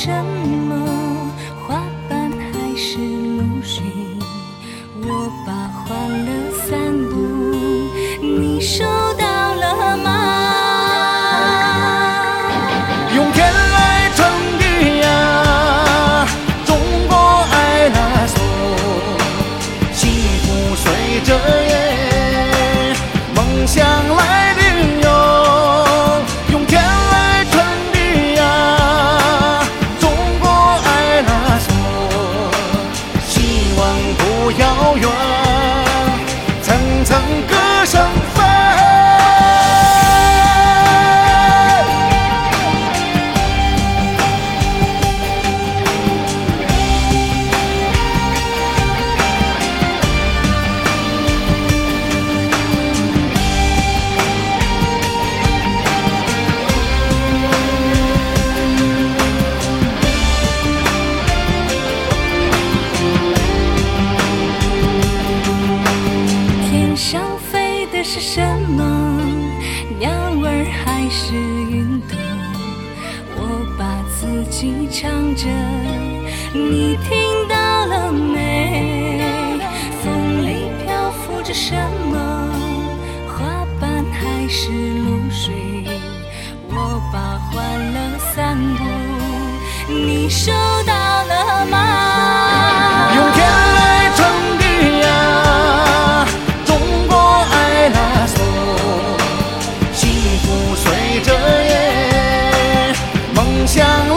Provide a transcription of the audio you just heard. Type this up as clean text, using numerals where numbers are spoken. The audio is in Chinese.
什么？花瓣还是露水？我把欢乐散布，你收到了吗？ 用天来撑地呀，中国爱拉索，幸福随着夜，梦想来领有。用天来撑地呀，中国爱拉索，希望不遥远，层层歌声飞。 天上飞的是什么？鸟儿还是云朵？我把自己唱着，你听到了没？风里漂浮着什么？花瓣还是露水？我把欢乐散布，你收到了吗？ 用天来撑地呀，中国爱拉索，幸福随着夜，梦想